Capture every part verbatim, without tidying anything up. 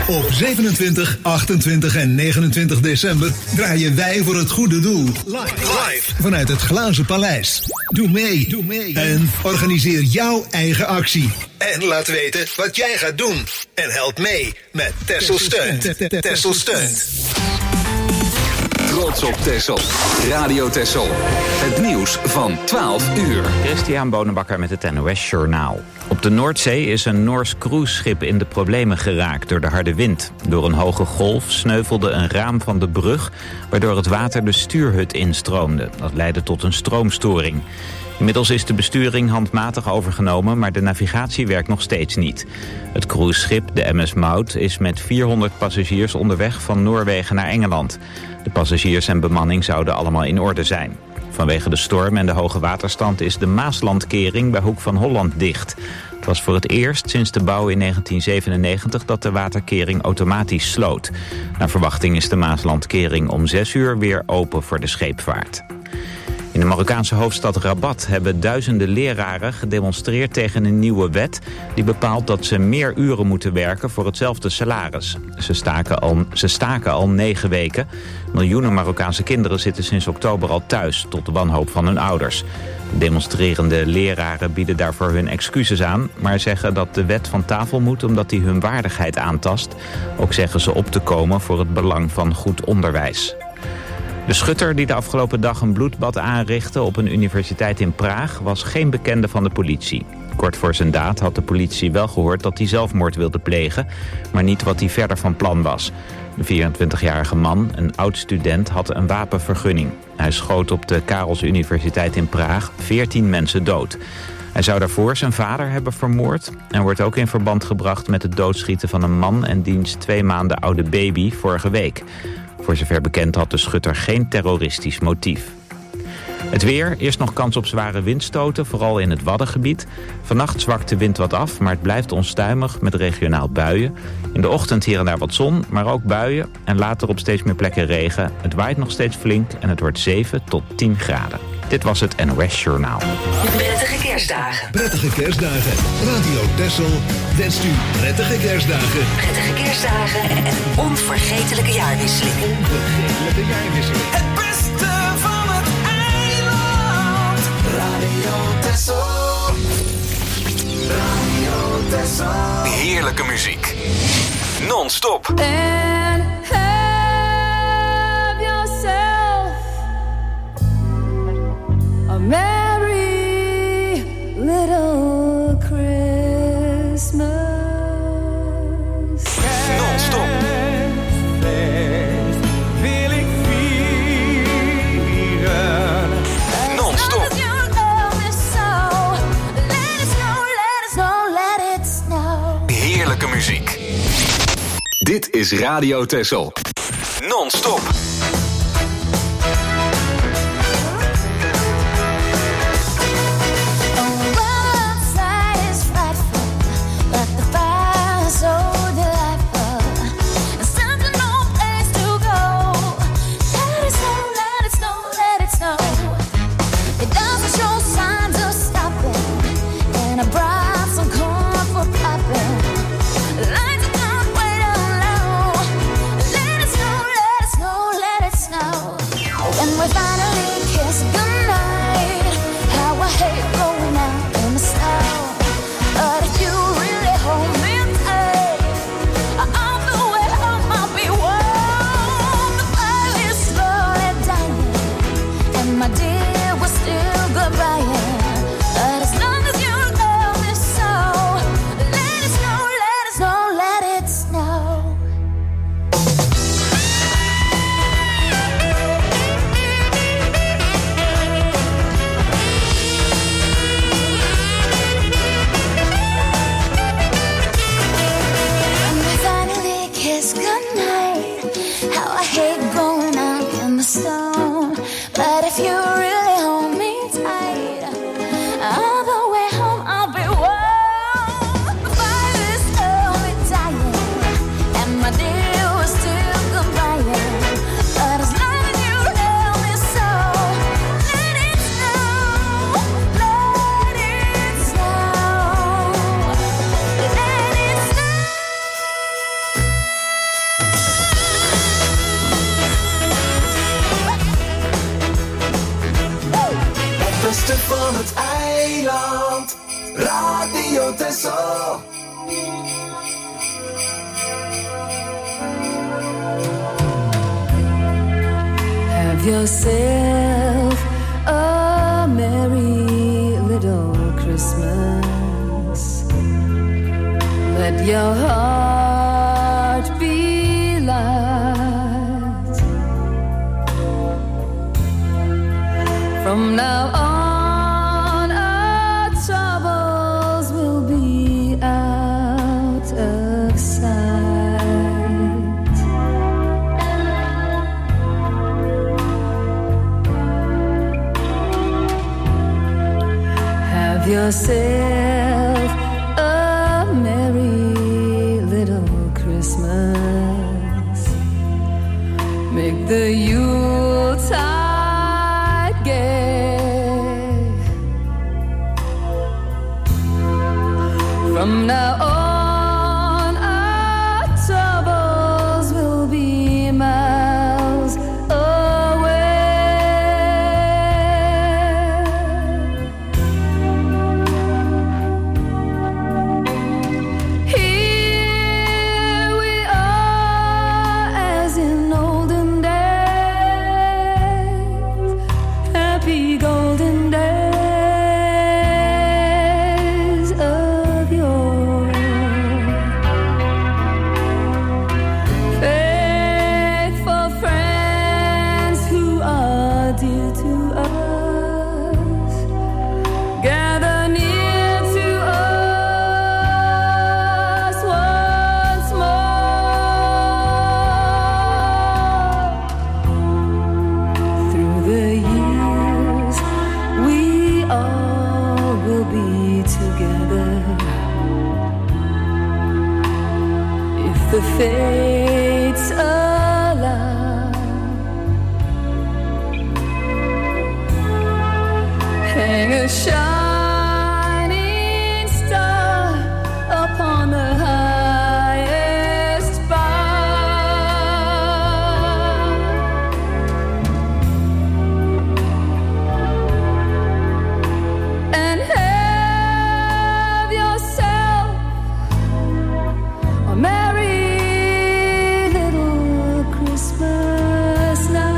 Op zevenentwintig, achtentwintig en negenentwintig december draaien wij voor het goede doel. Live, live vanuit het Glazen Paleis. Doe mee, doe mee en organiseer jouw eigen actie. En laat weten wat jij gaat doen. En help mee met Texel Steunt. Texel Steunt. Trots op Texel. Radio Texel. Het nieuws van twaalf uur. Christian Bonenbakker met het N O S Journaal. Op de Noordzee is een Noors cruiseschip in de problemen geraakt door de harde wind. Door een hoge golf sneuvelde een raam van de brug, waardoor het water de stuurhut instroomde. Dat leidde tot een stroomstoring. Inmiddels is de besturing handmatig overgenomen, maar de navigatie werkt nog steeds niet. Het cruiseschip, de M S Maud, is met vierhonderd passagiers onderweg van Noorwegen naar Engeland. De passagiers en bemanning zouden allemaal in orde zijn. Vanwege de storm en de hoge waterstand is de Maaslandkering bij Hoek van Holland dicht. Het was voor het eerst sinds de bouw in negentien zevenennegentig dat de waterkering automatisch sloot. Naar verwachting is de Maaslandkering om zes uur weer open voor de scheepvaart. In de Marokkaanse hoofdstad Rabat hebben duizenden leraren gedemonstreerd tegen een nieuwe wet die bepaalt dat ze meer uren moeten werken voor hetzelfde salaris. Ze staken al, ze staken al negen weken. Miljoenen Marokkaanse kinderen zitten sinds oktober al thuis, tot de wanhoop van hun ouders. De demonstrerende leraren bieden daarvoor hun excuses aan, maar zeggen dat de wet van tafel moet omdat die hun waardigheid aantast. Ook zeggen ze op te komen voor het belang van goed onderwijs. De schutter die de afgelopen dag een bloedbad aanrichtte op een universiteit in Praag was geen bekende van de politie. Kort voor zijn daad had de politie wel gehoord dat hij zelfmoord wilde plegen, maar niet wat hij verder van plan was. De vierentwintigjarige man, een oud-student, had een wapenvergunning. Hij schoot op de Karels Universiteit in Praag veertien mensen dood. Hij zou daarvoor zijn vader hebben vermoord en wordt ook in verband gebracht met het doodschieten van een man en diens twee maanden oude baby vorige week. Voor zover bekend had de schutter geen terroristisch motief. Het weer, eerst nog kans op zware windstoten, vooral in het Waddengebied. Vannacht zwakt de wind wat af, maar het blijft onstuimig met regionaal buien. In de ochtend hier en daar wat zon, maar ook buien. En later op steeds meer plekken regen. Het waait nog steeds flink en het wordt zeven tot tien graden. Dit was het N O S Journaal. Prettige kerstdagen. Prettige kerstdagen. Radio Texel wenst u prettige kerstdagen. Prettige kerstdagen en een onvergetelijke jaarwisseling. Onvergetelijke jaarwisseling. Het beste van het eiland. Radio Texel. Radio Texel. Heerlijke muziek. Non-stop. And have yourself a merry little Christmas. Non-stop. Wil ik vieren. Non-stop. Heerlijke muziek. Dit is Radio Texel. Non-stop. Lights are gone way down low. Let us know, let us know, let van het eiland. Radio Texel. Have yourself a merry little Christmas. Let your heart be light. From now on, our troubles will be out of sight. Have yourself a merry little Christmas. Make the Yuletide gay. From now on, our troubles will be miles away. Here we are as in olden days, happy golden days of yore. Faithful friends who are dear to us, gather near to us once more. Through the years, we all will be together. If the fates allow, hang a shining star upon the highest bough. And have yourself a merry little Christmas now.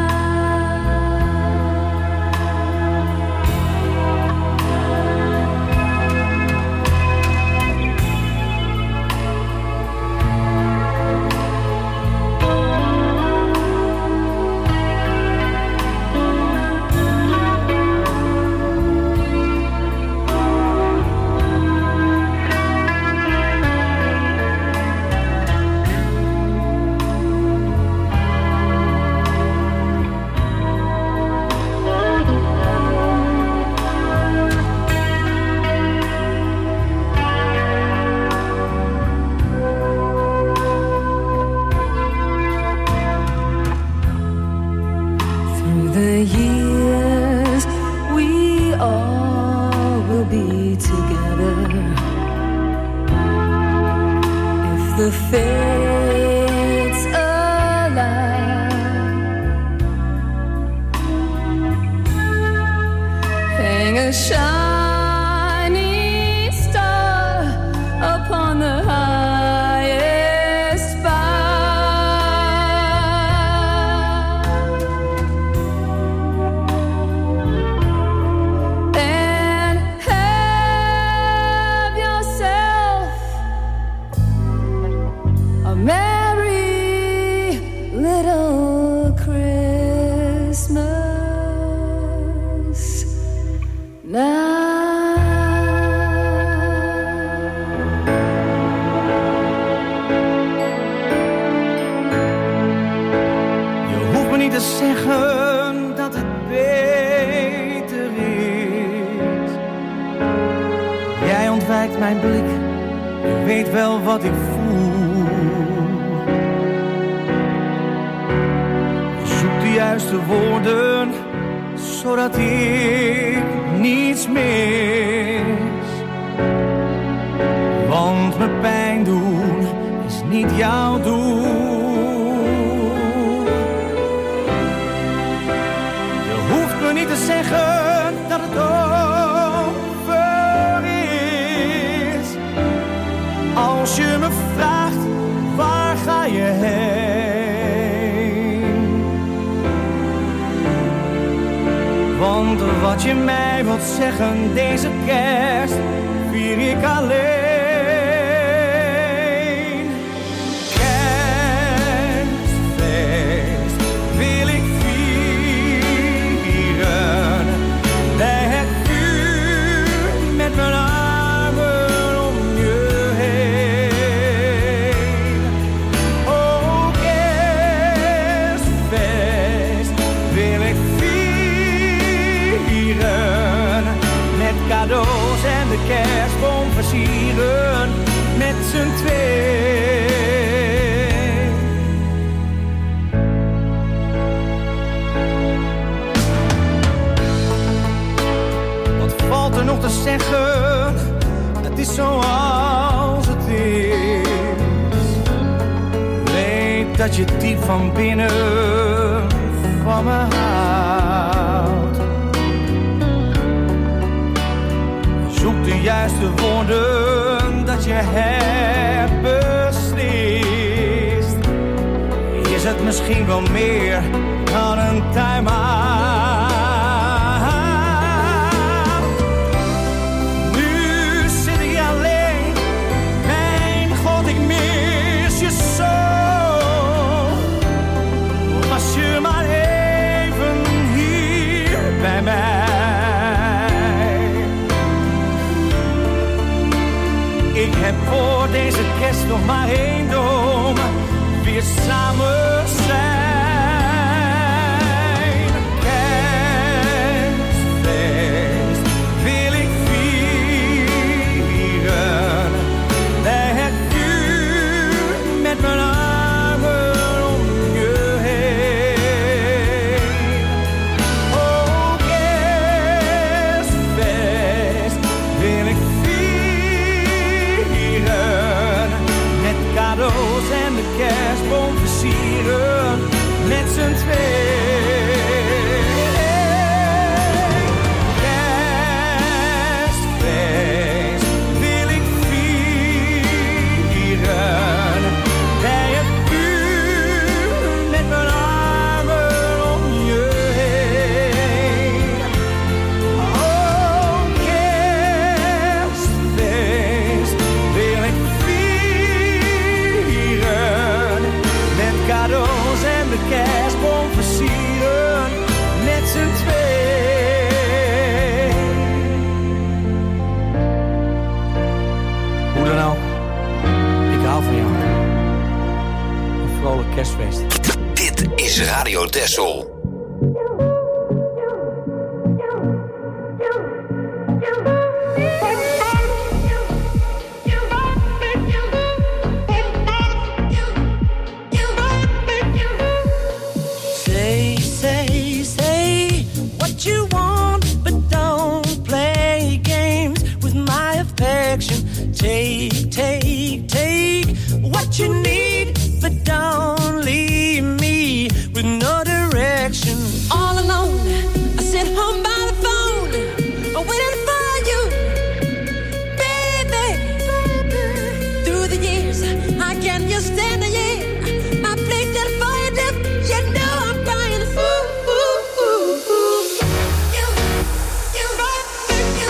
Through the years, we all will be together. If the fates allow, hang a shining star upon the highest bough. And have yourself a merry little Christmas now. Je hoeft me niet te zeggen dat het beter is. Jij ontwijkt mijn blik, je weet wel wat ik voel. Je zoekt de juiste woorden, zodat ik niets mis. Want me pijn doen is niet jouw doel. Je hoeft me niet te zeggen dat het over is. Als je me vraagt, waar ga je heen? Want wat je mij wilt zeggen, deze kerst vier ik alleen. Cadeaus en de kerstboom versieren met z'n twee. Wat valt er nog te zeggen? Het is zoals het is. Weet dat je diep van binnen van me houdt. Zoek de juiste woorden dat je hebt beslist. Is het misschien wel meer dan een time-out? Nu zit ik alleen, mijn God, ik mis je zo. Was je maar even hier bij mij. Ik heb voor deze kerst nog maar één droom, weer samen zijn. Kerstfeest wil ik vieren, bij het vuur met mijn armen om je heen. Oh, kerstfeest wil ik cadeaus en de kerstboom versieren met z'n twee. Kerstfeest wil ik vieren, bij het vuur met mijn armen om je heen. Oh, kerstfeest wil ik cadeaus en de kerstboom versieren met z'n twee. Hoe dan ook, ik hou van jou. Een vrolijk kerstfeest. Dit is Radio Texel. Take, take, take what you need, but don't leave me with no direction. All alone, I sit home by the phone, waiting for you, baby. Through the years, I can't just stand a year. I played that for you, deaf. You know I'm crying. Ooh, ooh, ooh, ooh. You, you, you,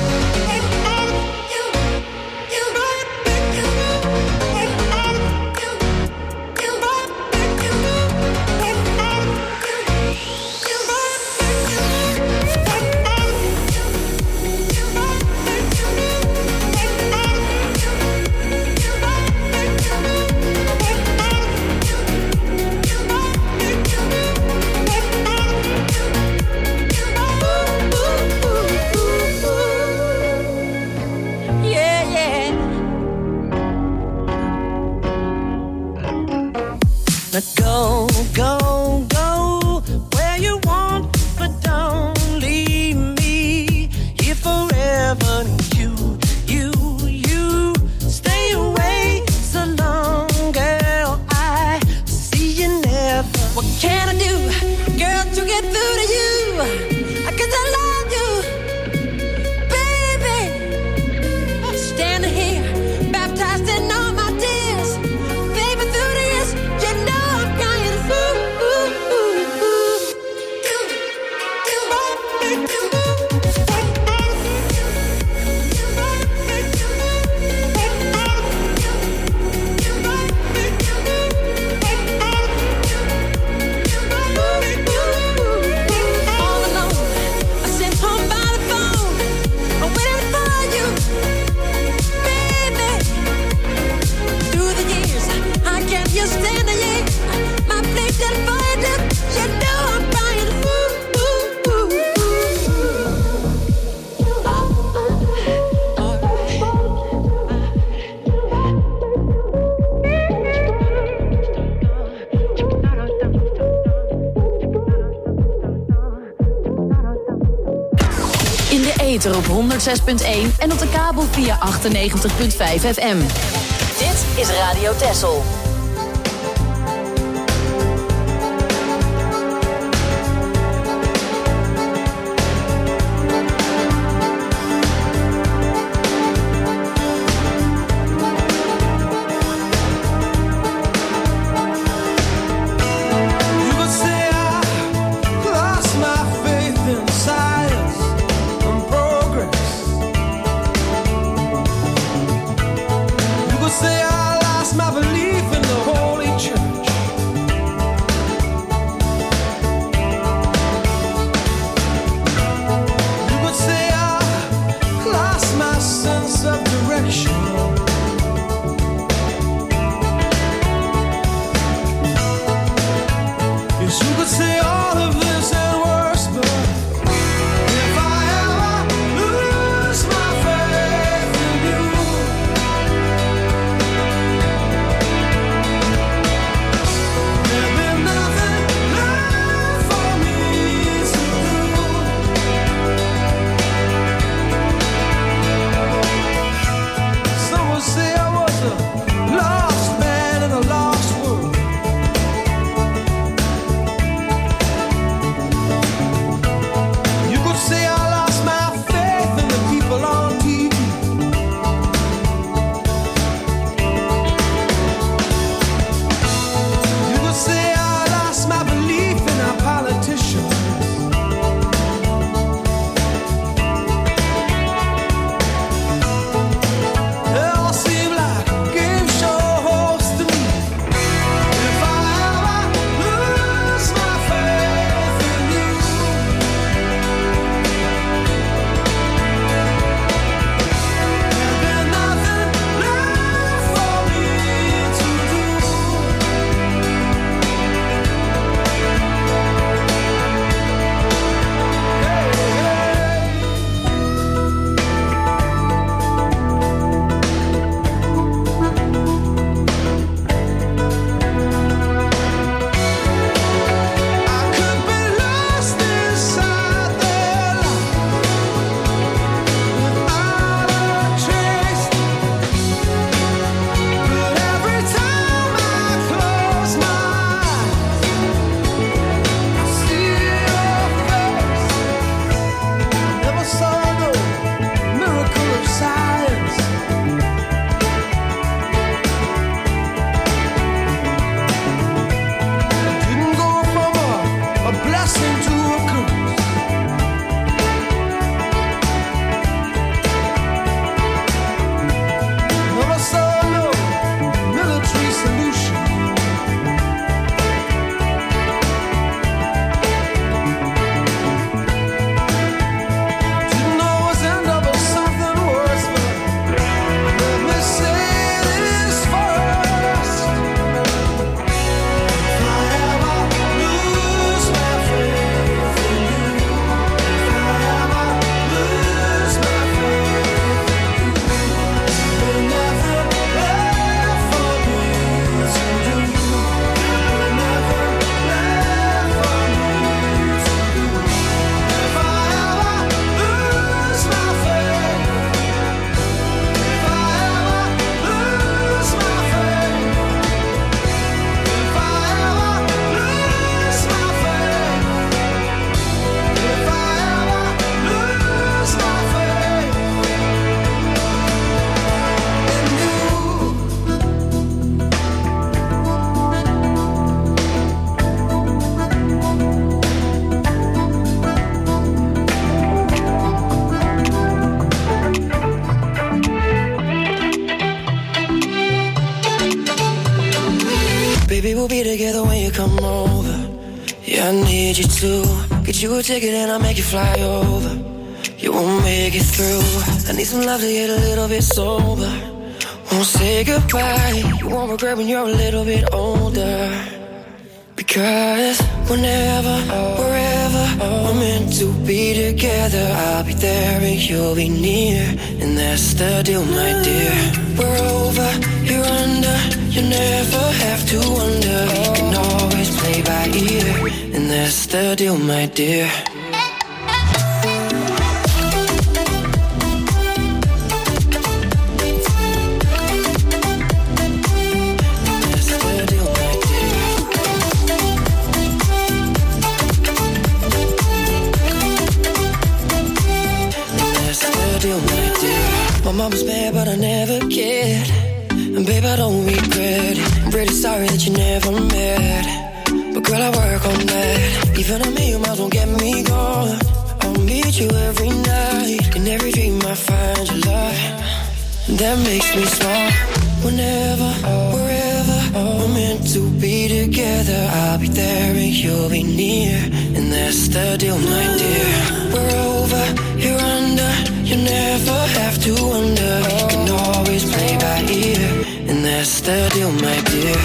Now go, go, go where you want, but don't leave me here forever. You, you, you stay away so long, girl. I see you never. What can I do, girl, to get through to you? 'Cause I love you. ether op honderd zes punt één en op de kabel via achtennegentig punt vijf F M. Dit is Radio Texel. Baby, we'll be together when you come over. Yeah, I need you to get you a ticket and I'll make you fly over. You won't make it through. I need some love to get a little bit sober. Won't say goodbye. You won't regret when you're a little bit older. Because whenever, wherever we're meant to be together, I'll be there and you'll be near. And that's the deal, my dear. We're over, you're under. You never have to wonder. We can always play by ear. And that's the deal, my dear. mama's bad, but I never cared. And babe, I don't regret it. I'm pretty sorry that you never met. But girl, I work on that. Even a million miles won't get me gone. I'll meet you every night. In every dream I find your love. That makes me smile. Whenever, wherever we're meant to be together, I'll be there and you'll be near. And that's the deal, my dear. We're over, you're under. You never have to wonder. You can always play by ear. And that's the deal, my dear.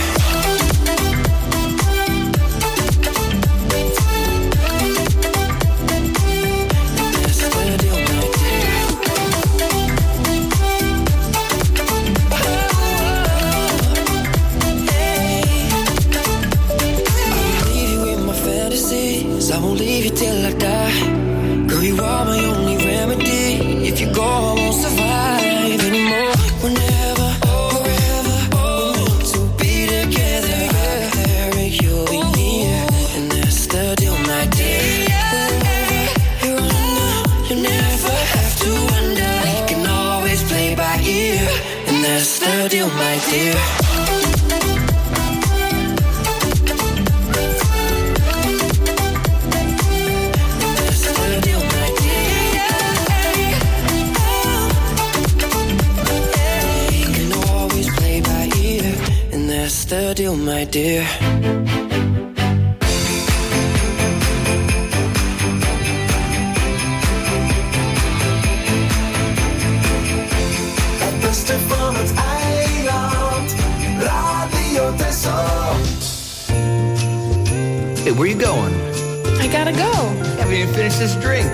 I won't leave you till I die. Girl, you are my only remedy. If you go, I won't survive anymore. Whenever, wherever, we're meant to be together. I'll be there and you'll be near. And that's the deal, my dear. Wherever you're under, you never have to wonder. You can always play by ear. And that's the deal, my dear. The deal, my dear. Het beste van het eiland, Radio Texel. Hey, where you going? I gotta go. Haven't even finished this drink.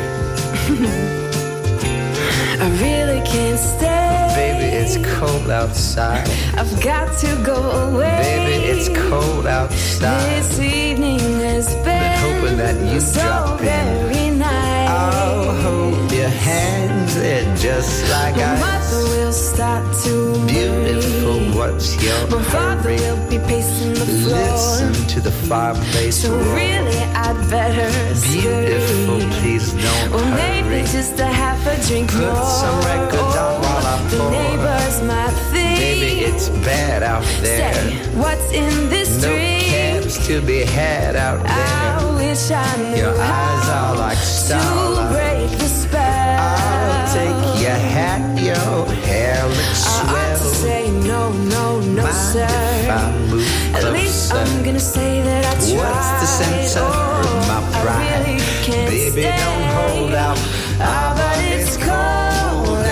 I really can't stay. Baby, it's cold outside. I've got to go away. Baby, it's cold outside. This evening has been, been hoping that you so drop in. very nice. I'll hold your hands there just like My I. mother will start to Beautiful, worry. what's your My father hurry? will be pacing the floor. Listen to the fireplace So roar. really, I'd better Beautiful, scurry. please don't Or hurry. maybe just a half a drink Put more. some records on while I The pour. neighbors might think. Baby, it's bad out there. Say, what's in this No drink? cabs to be had out I there. wish I knew Your eyes how are like to starlight. break the spell. I'll take your hat, your hair looks I ought swell. to say no, no, no, Mind sir. if I move At least closer? I'm gonna say that I tried. What's the sense of Oh, my pride? I really can't Baby, stay. don't hold out. Ah, but it's cold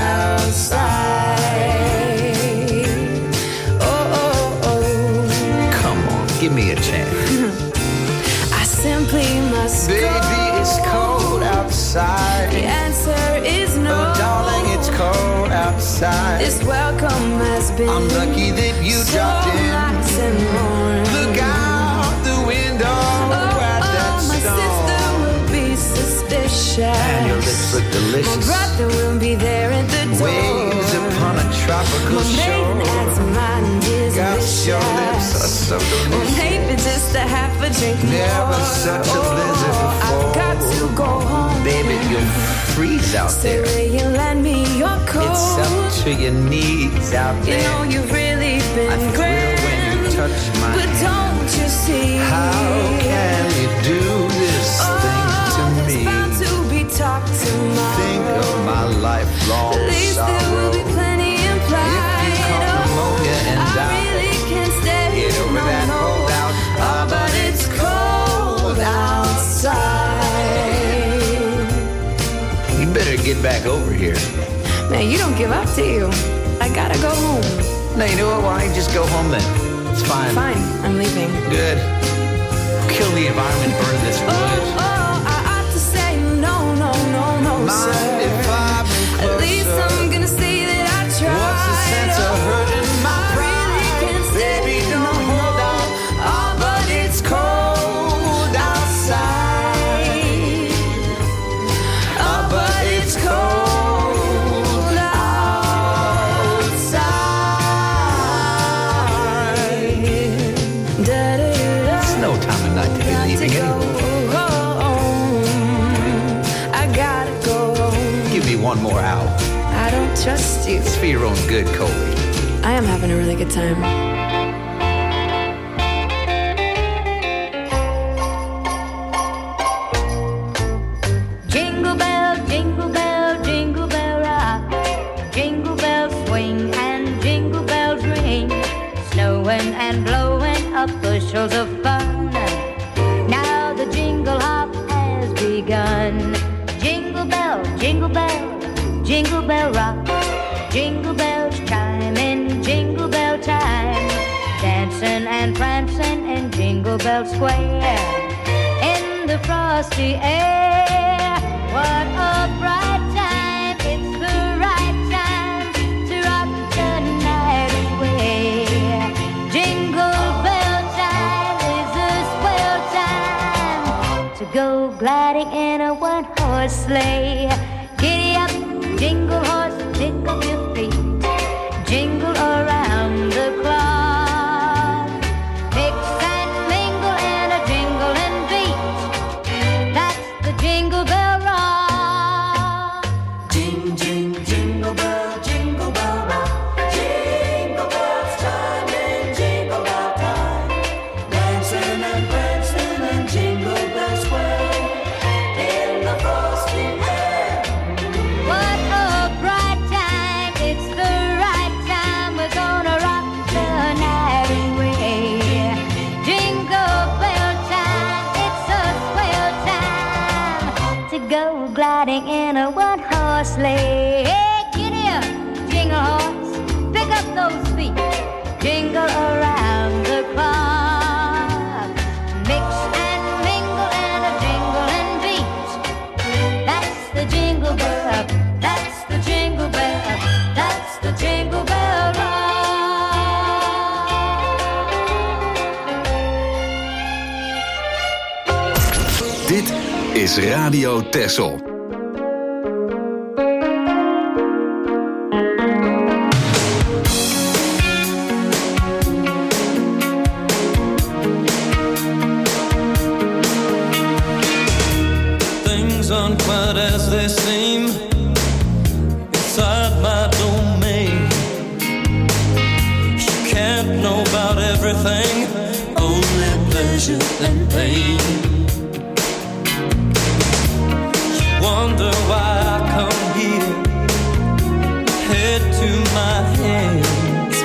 outside. Oh, oh, oh. Come on, give me a chance. I simply must Baby, go. it's cold outside. The answer is no. Oh, darling, it's cold outside. This welcome has been I'm lucky that you so dropped in. nice and warm. Look out the window Oh, at that oh, my storm. sister will be suspicious. And your lips look My delicious. brother will be there at the door. Waves upon a tropical My maiden shore. aunt's mind is Gosh, your lips are so Or delicious. maybe just a half a drink Never more. such a blizzard Oh, before. I've got to go home. Baby, you'll freeze out So there. will you lend me your coat? It's up to your knees out You there. know you've really been I thrill great. when you touch my But hand. don't you see? How can you do this thing to Oh, me? there's bound to be talk tomorrow. Think of my lifelong At least there will sorrow. be plenty implied. If you caught pneumonia and I died, really can't stay. get over no, that no. holdout. Oh, but it's cold outside. You better get back over here. Man, you don't give up, do you? I gotta go home. No, you know what? Why don't you just go home then? It's fine. Fine, I'm leaving. Good. Kill the environment, burn this Oh, wood. oh, I ought to say no, no, no, no, Mind sir. if I move At least closer? I'm gonna say that I tried. What's the sense of hurting my I really can't stay. Baby, don't no, hold no. out. Oh, but it's cold outside. Oh, but it's cold outside. Da-da-da-da. It's no time of night to be Got leaving to go anyway. home. I gotta go home. Give me one more hour. I don't trust you. It's for your own good, Coley. I am having a really good time. Jingle bell, jingle bell, jingle bell rock. Jingle bells swing and jingle bells ring. Snowing and blowing up bushels of fun. Now the jingle hop has begun. Jingle bell, jingle bell, jingle bell rock. Jingle bells chime in jingle bell time. Dancing and prancing in Jingle Bell Square. In the frosty air, what a bright time. It's the right time to rock the night away. Jingle bell time is a swell time to go gliding in a one-horse sleigh. Giddy up, jingle horse, pick up your feet. Jingle around the clock. Mix and mingle in a jingling beat. That's the Jingle Bell Rock. Jing, jing, jingle bell, jingle bell rock. Jingle bells chime in jingle bell time. Dancing and prancing in Jingle Bell Square. In the frosty air. What a bright time. It's the right time. We're gonna rock the night away. Jingle bell time. It's a swell time to go gliding in a one-horse sleigh. Hey, giddy up, jingle horse. Pick up those feet. Jingle around the clock. Mix and mingle in a jingling beat. That's the Jingle Bell. That's the Jingle Bell. That's the Jingle Bell Rock. Dit is Radio Texel. Things aren't quite as they seem inside my domain. You can't know about everything, only pleasure and pain. You wonder why I come here, head to my hands.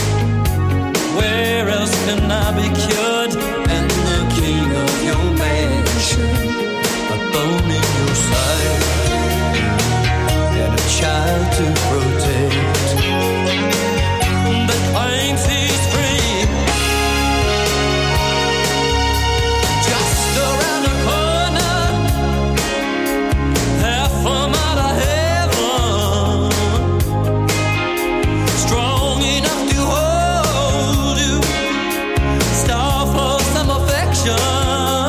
Where else can I be cured and the king of your mansion? A bone in your side and a child to protect that claims he's free. Just around the corner, half a mile of heaven, strong enough to hold you, star for some affection.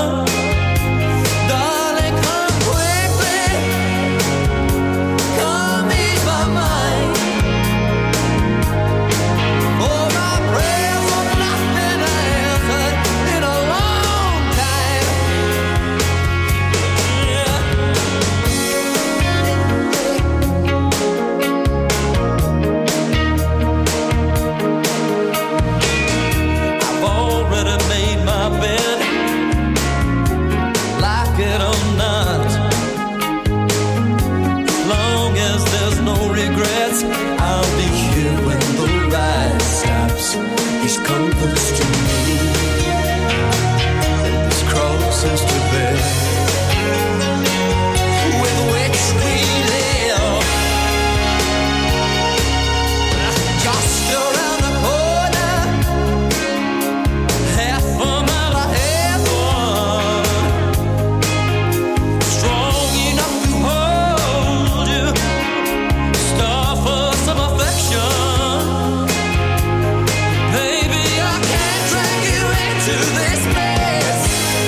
I'll be here when the ride stops. He's close to me, and this cross is to bear, with which we live. Just around the corner, half a mile of heaven, strong enough to hold you, star for some affection. Baby, I can't drag you into this mess.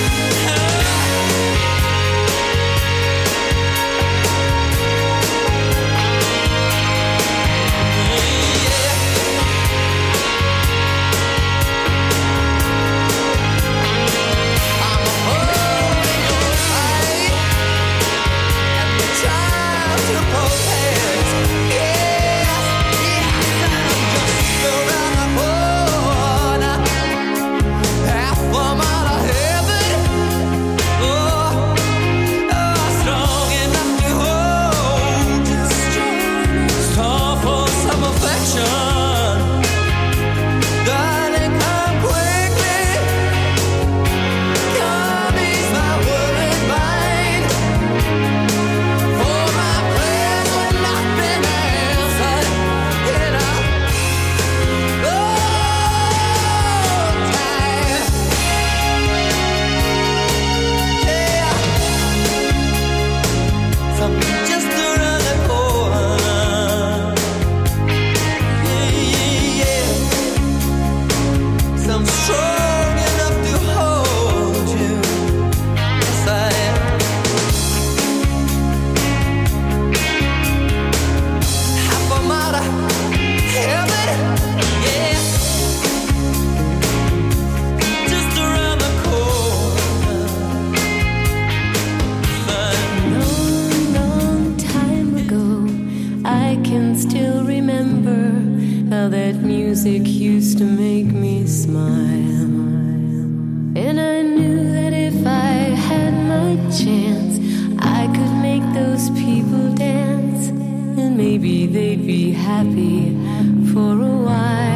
I'm a fool in your sight and the child to protect. Yeah. music used to make me smile. And I knew that if I had my chance, I could make those people dance. And maybe they'd be happy for a while.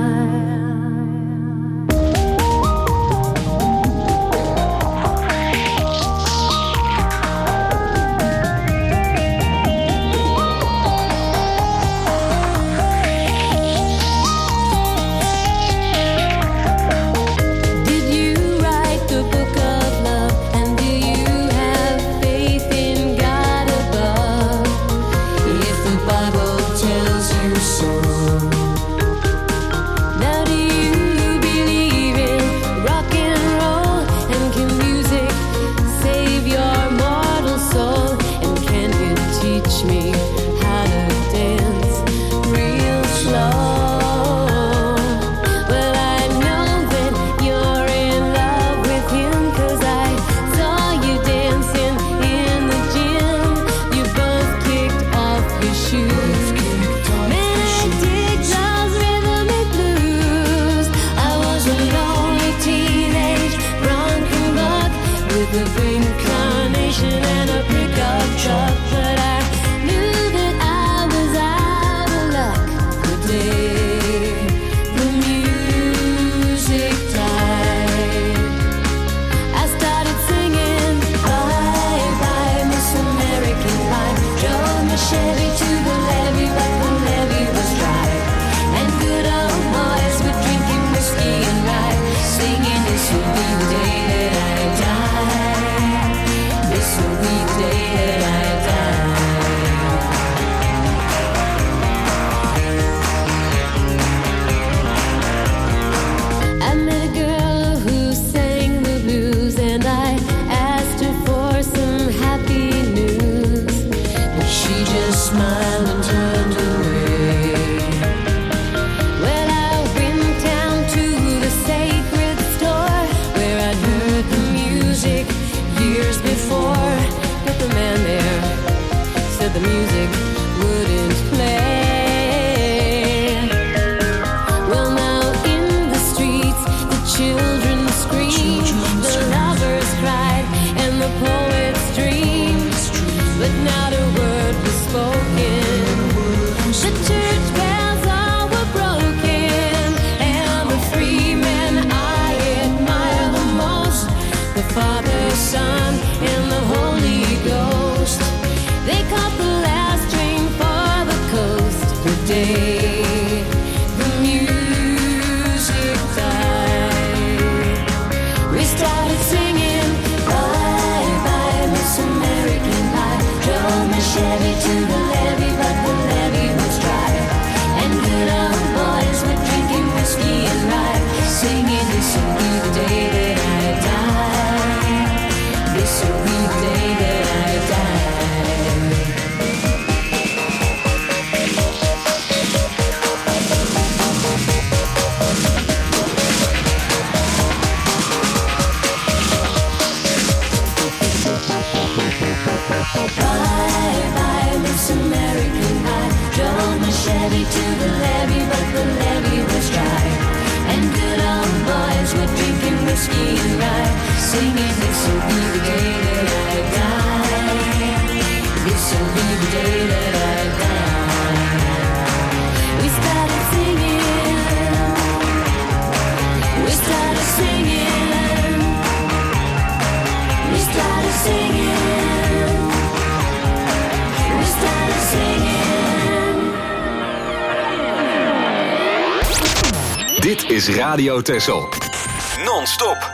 Dit is Radio Texel. Non-stop.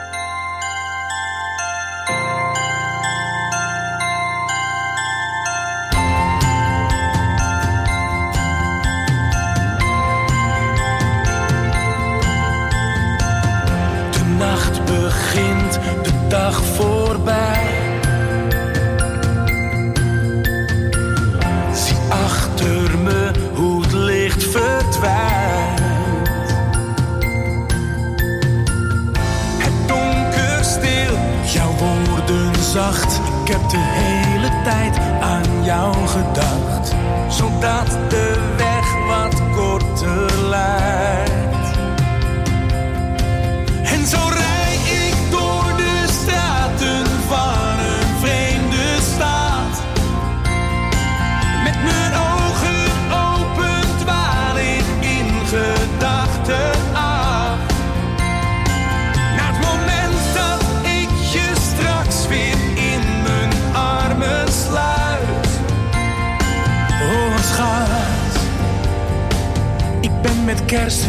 De nacht begint, de dag voorbij. Zie achter me hoe het licht verdwijnt. Jouw woorden zacht, ik heb de hele tijd aan jou gedacht. Zodat de weg wat korter lijkt.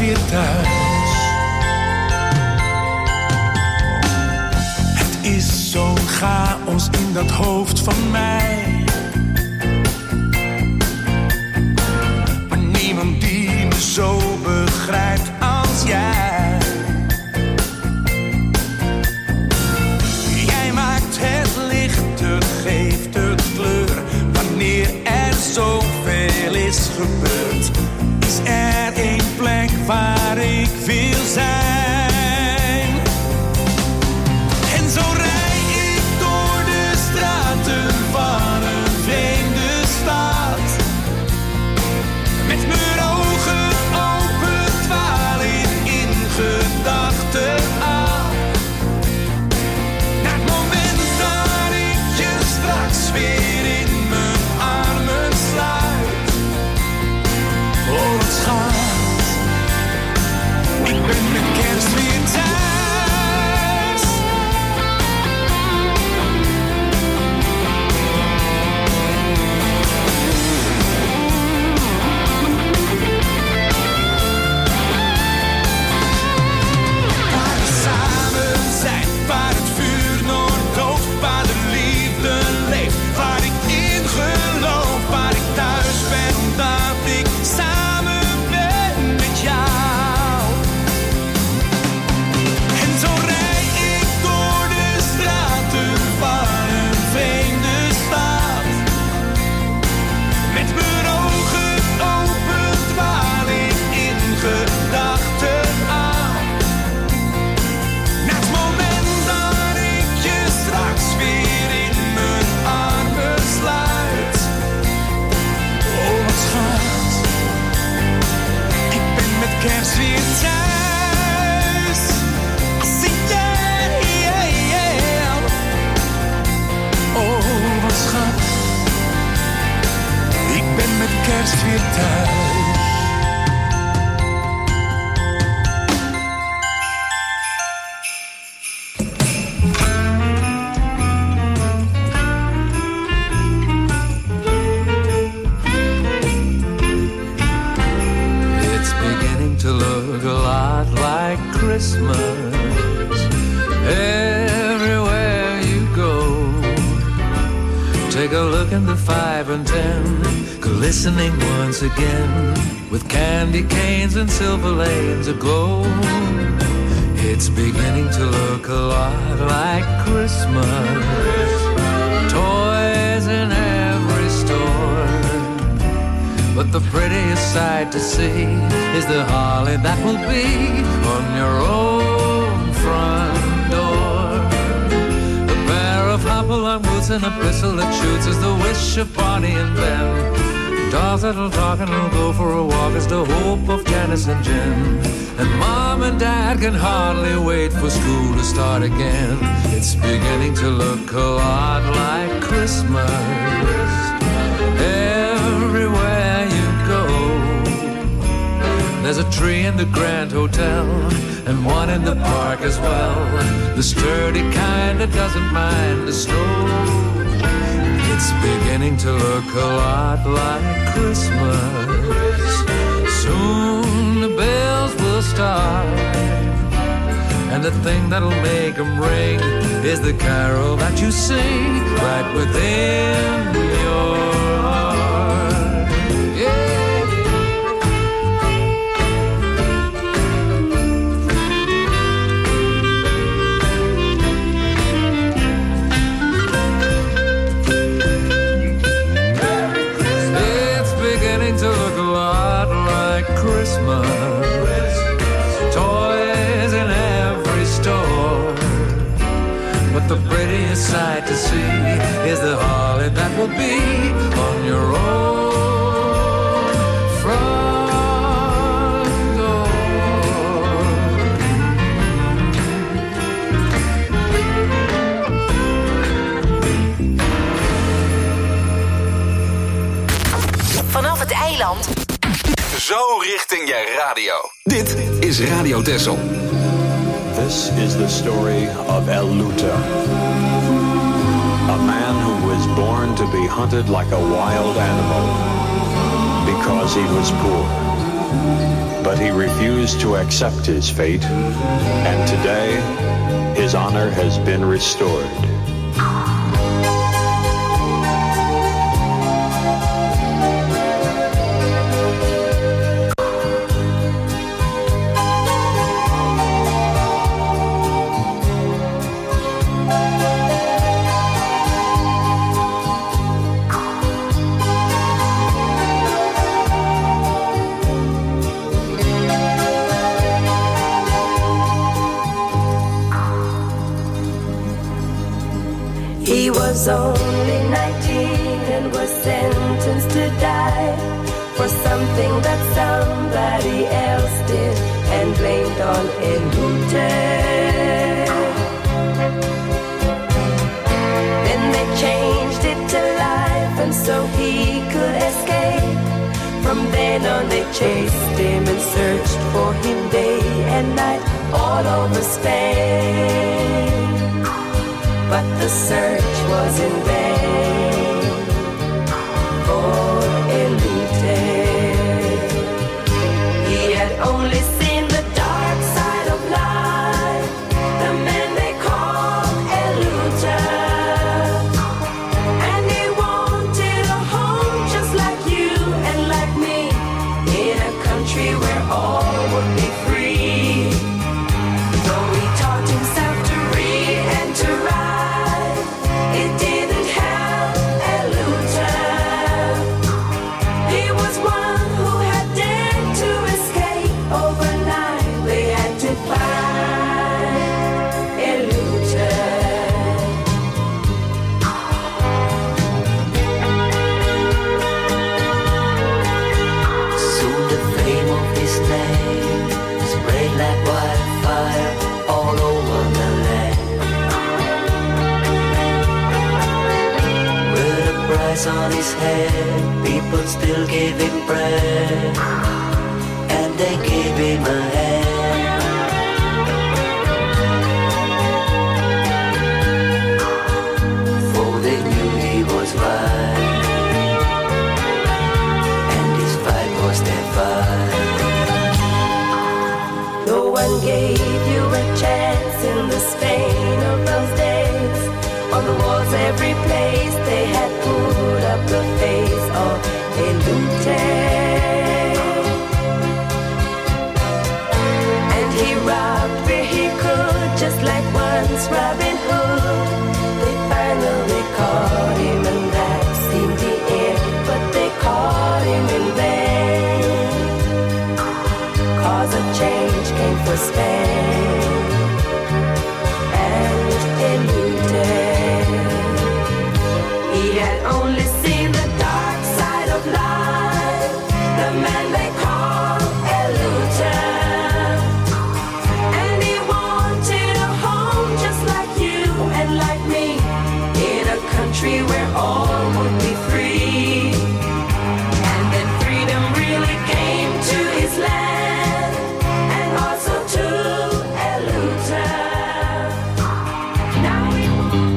weer thuis. Het is zo'n chaos in dat hoofd van mij. Maar niemand die me zo begrijpt als jij. Jij maakt het lichter, geeft het kleur. Wanneer er zoveel is gebeurd, is er één plek waar ik wil zijn. En zo rijd ik door de straten van een vreemde stad. Met mijn ogen open dwaal ik in gedachten af. Naar het moment dat ik je straks weer in mijn armen sluit. Oh, wat schat, ik ben met kerst weer thuis. Waar we samen zijn, waar het vuur nooit dooft, waar de liefde leeft, waar ik in geloof, waar ik thuis ben omdat ik samen ben met jou. En zo rijd ik door de straten van een vreemde stad. Met mijn ogen open dwaal ik in gedachten af. Naar het moment dat ik je straks weer in mijn armen sluit. Oh, wat schat, ik ben met kerst weer thuis. Zie jij, yeah, yeah. Oh, wat schat, ik ben met kerst weer thuis. It's beginning to look a lot like Christmas everywhere you go. Take a look in the five and ten, glistening once again with candy canes and silver lanes aglow. It's beginning to look a lot like Christmas. Toys in every store. But the prettiest sight to see is the holly that will be on your own front door. A pair of hop-along boots and a pistol that shoots is the wish of Bonnie and Ben. Dolls that'll talk and will go for a walk is the hope of Janice and Jen. And Mom and Dad can hardly wait for school to start again. It's beginning to look a lot like Christmas everywhere you go. There's a tree in the Grand Hotel and one in the park as well. The sturdy kind that doesn't mind the snow. It's beginning to look a lot like Christmas. Soon the bells will start, and the thing that'll make them ring is the carol that you sing right within your heart. Yeah. It's beginning to look a lot like Christmas. Toys in every store. But the prettiest sight to see is the holly that will be on your own front door. Vanaf het eiland. Zo richting je radio. Dit is Radio Texel. This is the story of El Luta, a man who was born to be hunted like a wild animal because he was poor. but he refused to accept his fate, and today his honor has been restored. He was only nineteen and was sentenced to die for something that somebody else did and blamed on Elute. Then they changed it to life and so he could escape. From then on they chased him and searched for him day and night all over Spain. But the search was in vain for Elute. He had only seen the dark side of life, the man they call Elute. And he wanted a home just like you and like me, in a country where all would be free. So he taught himself to read and to write. It didn't help Elute. He was one who had dared to escape overnight. They had to find Elute. Soon the fame of his name spread like wildfire all over the land. Price on his head, people still gave him bread, and they gave him a hand. For they knew he was right, and his fight was their fight. No one gave you a chance in the Spain of those days. On the walls every place they had put up the face of Elute. And he robbed where he could, just like once Robin Hood. They finally caught him and that seemed the end, but they caught him in vain. Cause a change came for Spain and Elute. He had only seen the dark side of life, the man they call Elute. And he wanted a home just like you and like me, in a country where all would be free. And then freedom really came to his land, and also to Elute. Now he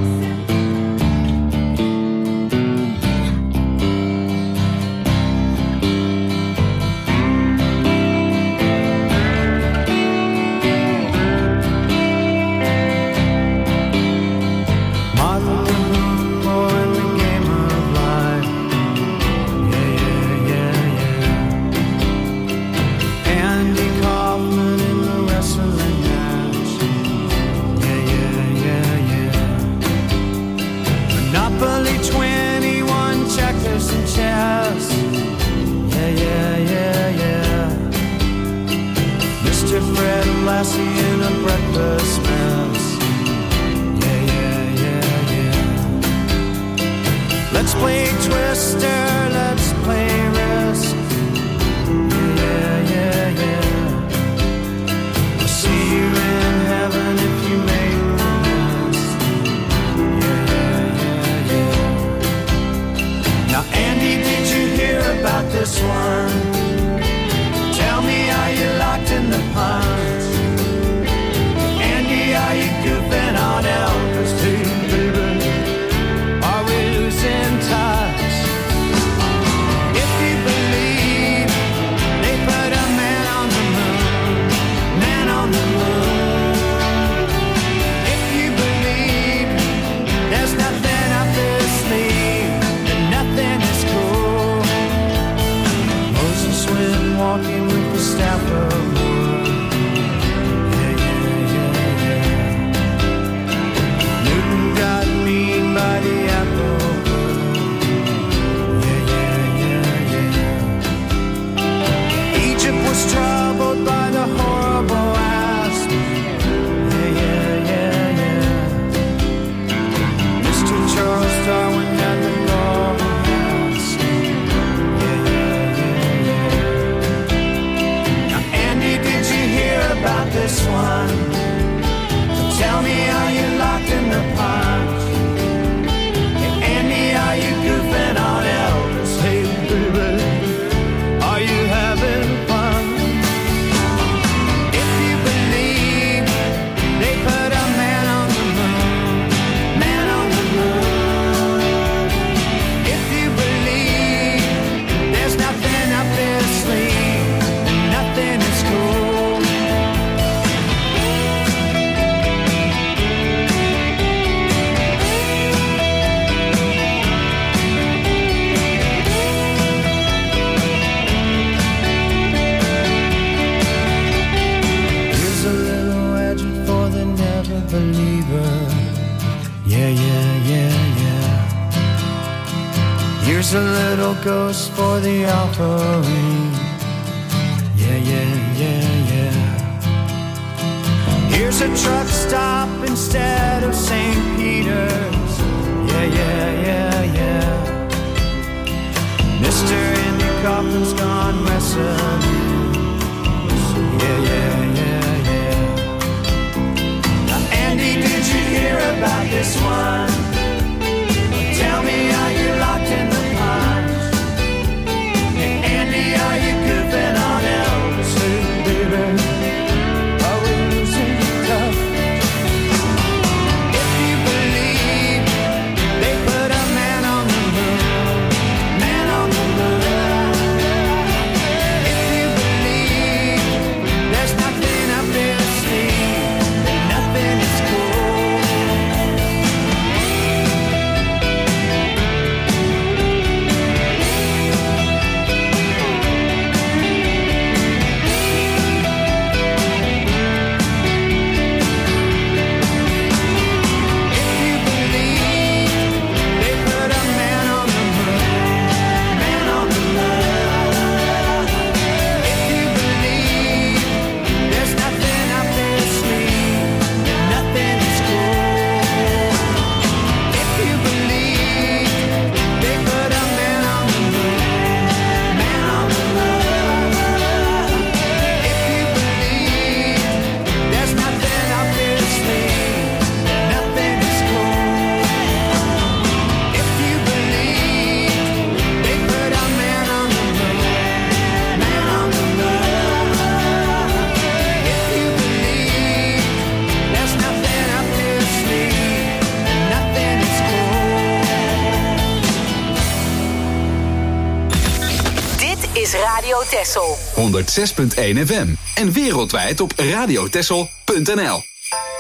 Lassie in a breakfast mess. Yeah, yeah, yeah, yeah. Let's play Twister, let's play Risk. Yeah, yeah, yeah. I'll see you in heaven if you make the list. Yeah, yeah, yeah. Now, Andy, did you hear about this one? Tell me, are you locked in the pond? Are you goofing on Elvis too, baby? Are we losing touch? Yeah, yeah, yeah, yeah. Here's a little ghost for the offering. Yeah, yeah, yeah, yeah. Here's a truck stop instead of Saint Peter's. Yeah, yeah, yeah, yeah. Mister Andy Kaufman's gone wrestling. Yeah, yeah, yeah, yeah. Now, Andy, did you hear about this one? Tell me, are you locked in the pines? Hey, Andy, are you goofing on Elvis, baby? Are we losing tough? If you believe they put a man on the moon, man on the moon. If you believe there's nothing up their sleeve, nothing is cool. Radio Texel. honderdzes punt één F M en wereldwijd op radiotexel punt n l.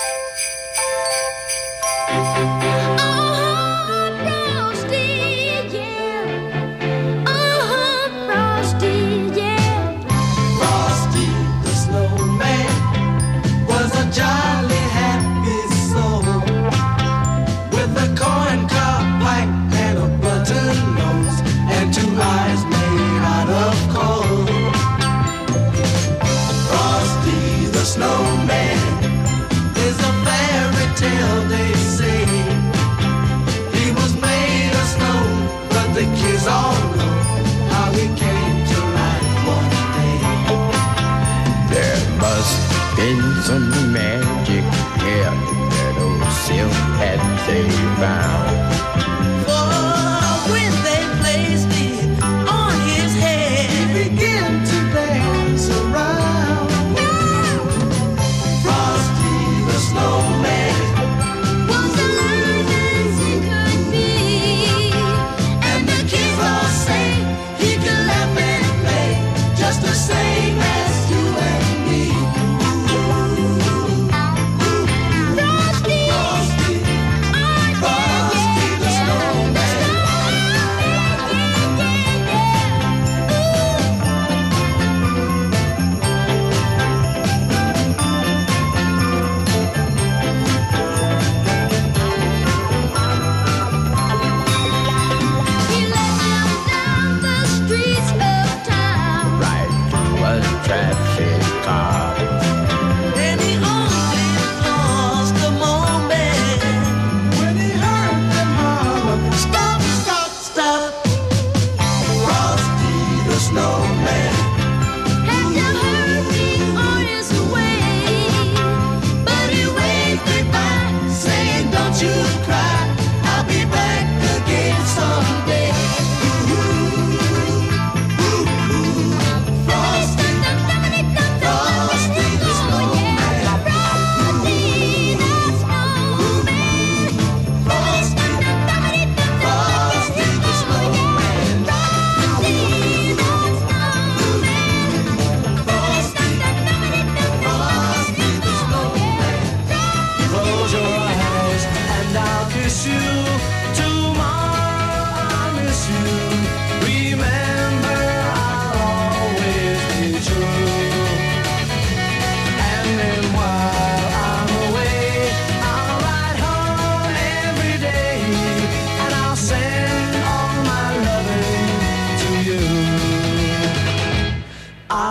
Been some magic here that old silk hat they found. Oh, when they placed it on his head, he began to dance around. Frosty the Snowman was alive as he could be, and the kids all say he could laugh and play just the same as you and me.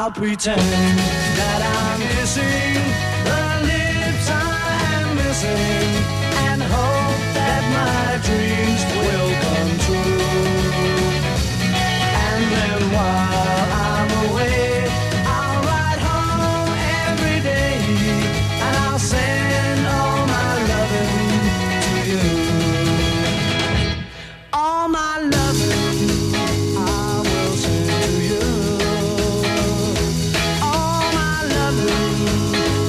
I'll pretend that I'm missing the lips I am missing, and hope that my dreams will come true. And then while I'm away, I'll ride home every day, and I'll send all my loving to you. All my loving I will send to you. All my loving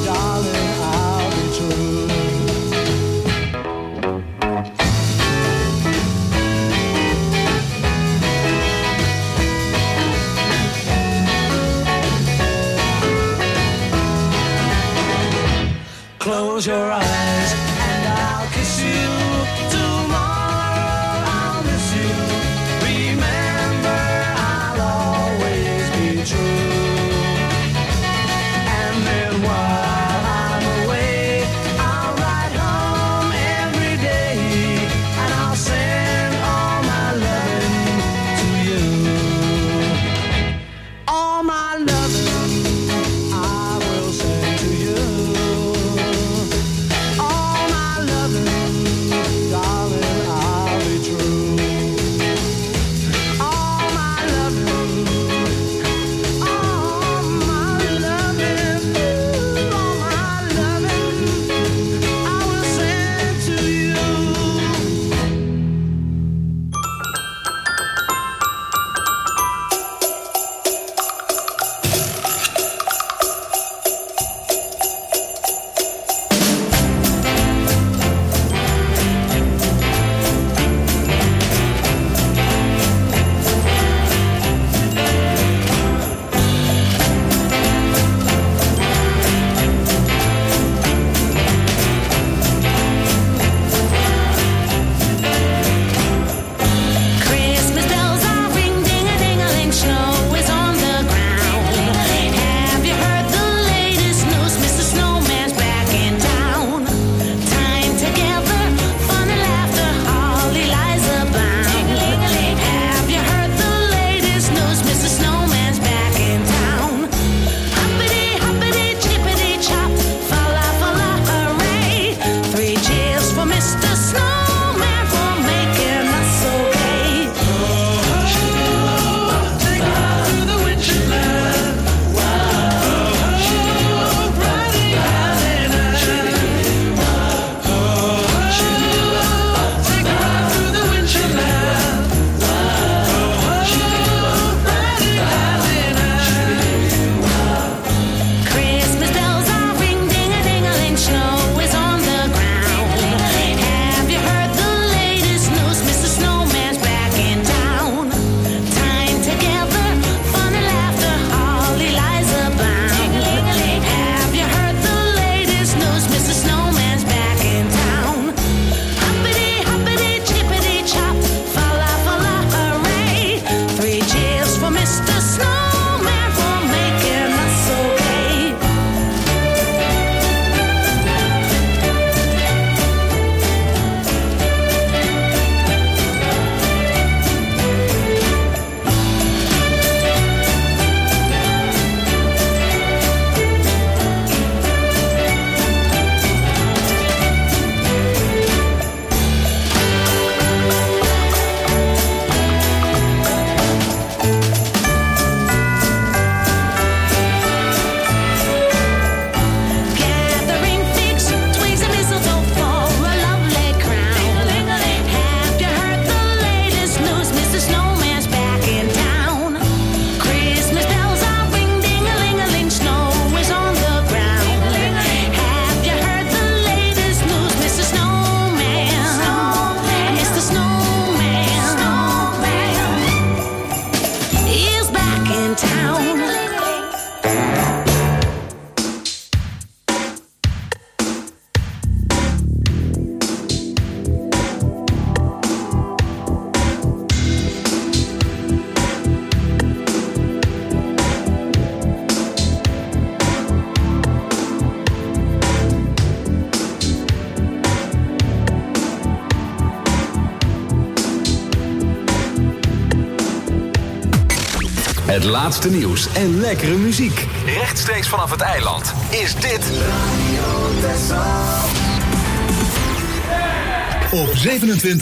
Het laatste nieuws en lekkere muziek. Rechtstreeks vanaf het eiland is dit Op zevenentwintig